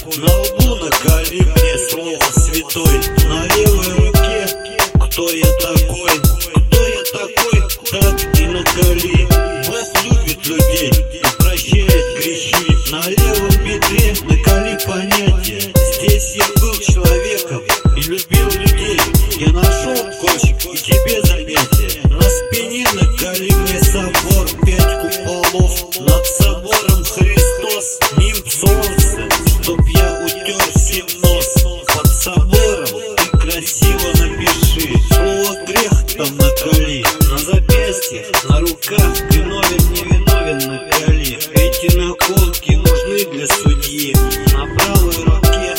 На лбу наколи мне слово святой. На левой руке кто я такой? Кто я такой? Так и наколи. Бог любит людей и прощает грехи. На левом бедре наколи понятие. Здесь я был человеком и любил людей. Я нашел кольчик и тебе занятие. На спине наколи мне собор, 5 куполов. Над собором Христос, нимб солнца, чтоб я утер всем нос. Под собором ты красиво напиши слово грех там наколи. На запястьях, на руках виновен, невиновен наколи. Эти наколки нужны для судьи. На правой руке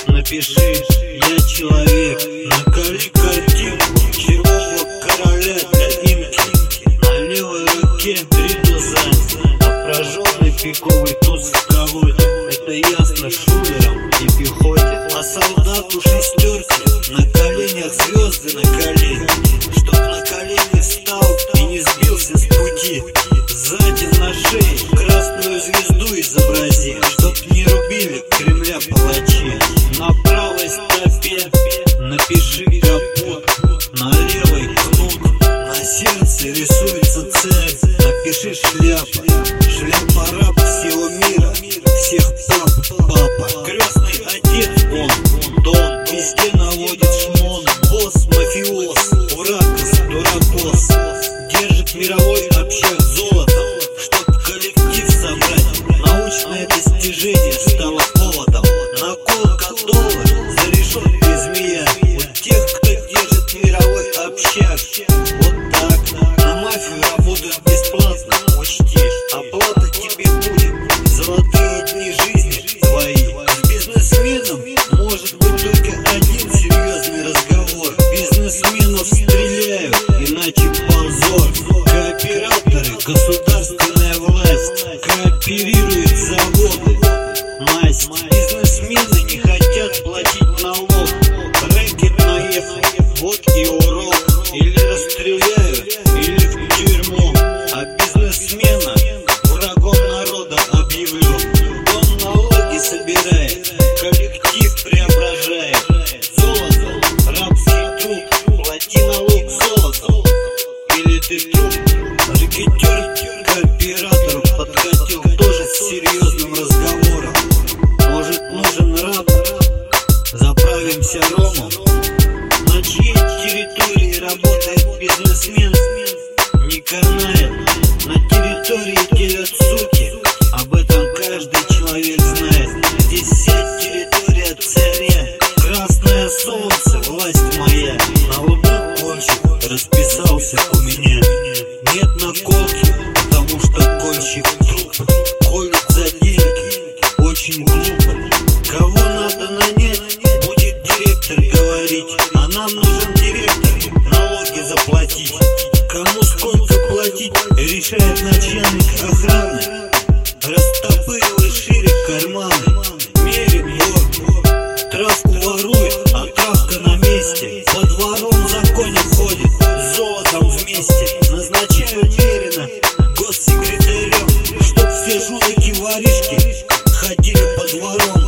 напиши я человек. Наколи картинку червового короля для имки. На левой руке 3 туза, а прожженный пиковый туз в колоде. Это ясно шулерам и пехоте. А солдату шестерки на коленях звезды наколи. Чтоб на колени встал и не сбился с пути. Сзади на шее красную звезду изобрази. Чтоб не рубили Кремля палачи. На правой стопе напиши капут. На левой кнут. На сердце рисуется цель. Напиши шляпа. Шляпа раб всего мира, всех пап, папа. Крестный отец он, дон. Везде наводит шмон. Босс, мафиоз, уракос, дуракос. Держит мировой общак золотом. Чтоб коллектив собрать, научное достижение стало поводом. Наколка доллар, за решеткой змея. Вот тех, кто держит мировой общак. Вот так, на мафию работают бесплатно. Учти, оплата тебе будет золотые дни жизни твои. С бизнесменом может быть только один серьезный разговор. Бизнесменов стреляют, иначе позор. Кооператоры, государственная власть кооперирует заводы. Масть. Бизнесмены не хотят платить налог. Рэкет наехал, вот и урок. Или расстреляют, или в тюрьму. А бизнесмена врагом народа объявлю. Он налоги собирает, коллектив преображает. Золото, рабский труд, плати налог золотом. Или ты труп. Рэкетер кооператору подкатил тоже с серьезным разговором. Может, нужен раб? Заправимся ромом. На чьей территории работает бизнесмен? Не канает. На территории делят суки. Об этом каждый человек знает. Здесь вся территория царя. Красное солнце, власть моя. На лбу кольчик расписался у меня. Нет наколки, потому что кольчик труп. Колют за деньги, очень глупо. Кого надо нанять, будет директор говорить. А нам нужен директор, налоги заплатить. Кому сколько платить, решает начальник охраны. Растопыривай шире карманы. Мерин вор, травку ворует, а травка на месте. По дворам в законе ходит, с золотом вместе. Назначаю Мерина госсекретарем, чтоб все жулики-воришки ходили по дворам.